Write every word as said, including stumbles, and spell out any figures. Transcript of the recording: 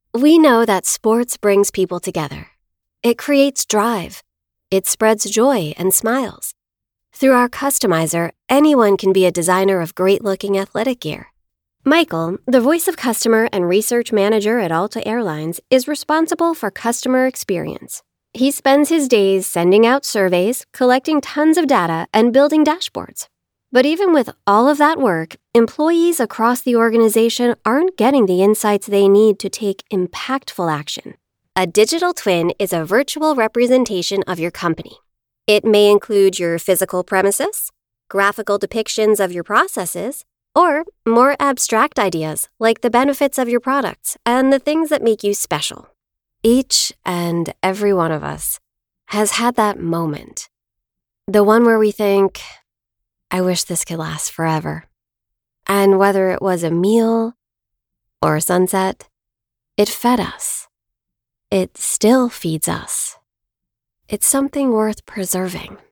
We know that sports brings people together. It creates drive. It spreads joy and smiles. Through our customizer, anyone can be a designer of great-looking athletic gear. Michael, the voice of customer and research manager at Alta Airlines, is responsible for customer experience. He spends his days sending out surveys, collecting tons of data, and building dashboards. But even with all of that work, employees across the organization aren't getting the insights they need to take impactful action. A digital twin is a virtual representation of your company. It may include your physical premises, graphical depictions of your processes, or more abstract ideas like the benefits of your products and the things that make you special. Each and every one of us has had that moment. The one where we think, I wish this could last forever. And whether it was a meal or a sunset, it fed us. It still feeds us. It's something worth preserving.